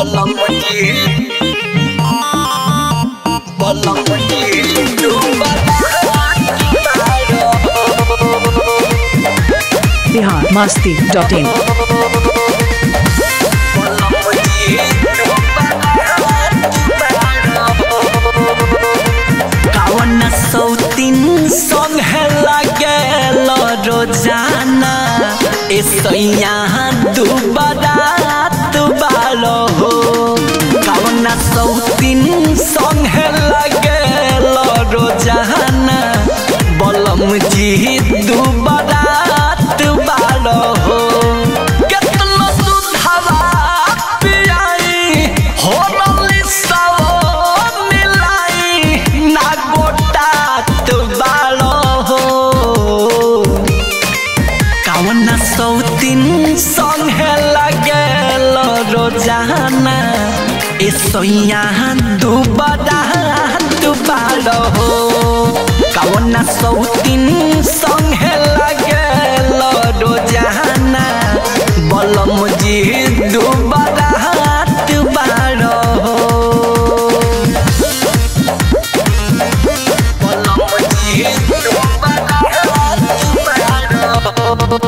biharmasti.in कावन सौतीन संग है लागेल रोजाना ऐसैया दुबारा तुबालो हो कावन सौतीन संग है लागेल रोजाना बलम जी दुबारा तुबालो हो केतनो दुधावा पियाई हो रली सव मिलाई ना गोटा तुबालो हो कावन सौतीन संग है लागेल रोजाना ऐसैया दुबारा तुबालो हो कावन सौतीन संग है लागेल रोजाना बलम जी दुबारा तुबालो हो बलम जी दुबारा तुबालो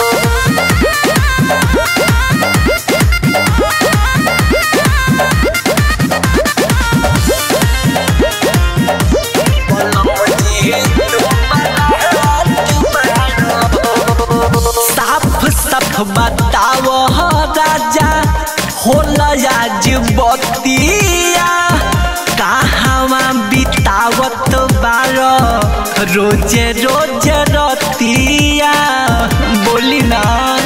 साफ बताओ राजा होला आज बतिया कहावा बितावत बारो रोजे रोजे रतिया बोली ना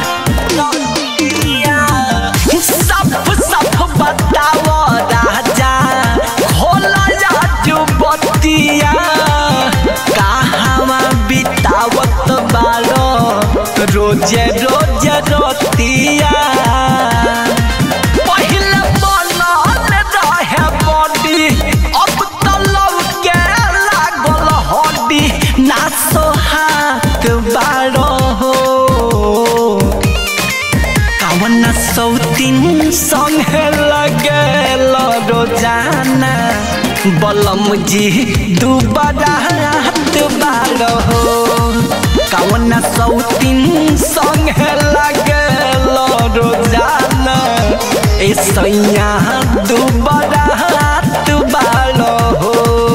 साफ बताओ राजा होला आज बतिया कहावा बितावत बारो रोजे रोजे रोतिया पहले बनल रहे बॉडी अब तलव के लागल हड्डी ना सोहात बारो हो कावन सौतीन संग लगेल रोजाना बलम जी दुबारा तुबारो हो कावन सौतीन संग लागेल रोजाना ऐसैया दुबारा तुबालो हो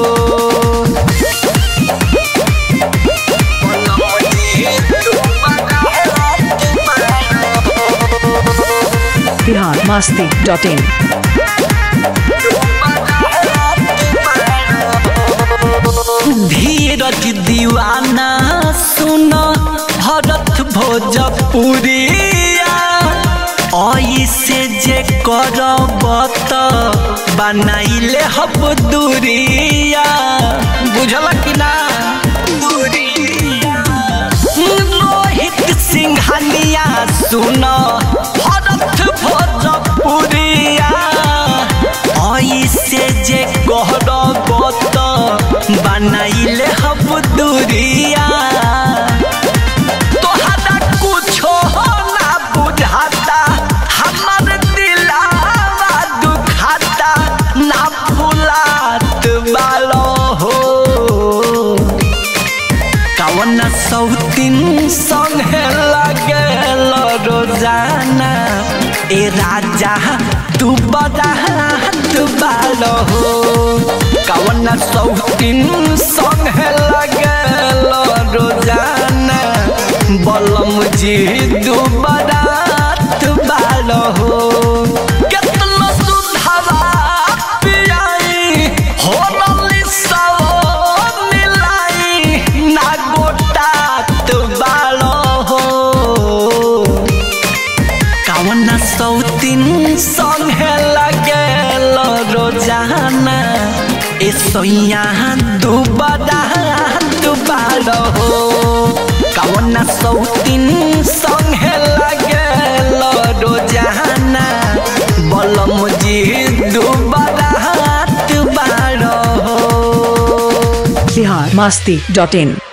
biharmasti.in धीरज दीवाना सुन भरत भोजपुरिया ऐसे जे करब त बनाइले हब दूरिया बुझल कि ना रोहित सिंघानिया सुन भरत भोजपुरिया ऐसे जे करब त बनाइले हब दूरिया तोहरा कुछो ना बुझाता हमर दिलावा दुखाता ना फुलात बालो हो कावन सौतीन संग लागेल रोजाना ए राजा तू बड़ा तुबालो हो कावन सौतीन संग लागेल रोजाना बलम जी दुबारा तुबालो हो केतनो दुधावा पियाई हो रली सव मिलाई ना गोटा तुबालो हो कावन सौतीन संग लागेल रोजाना ऐसैया दुबारा तुबालो हो कावन सौतीन संग लागेल रोजाना बलम जी दुबारा तुबालो हो biharmasti.in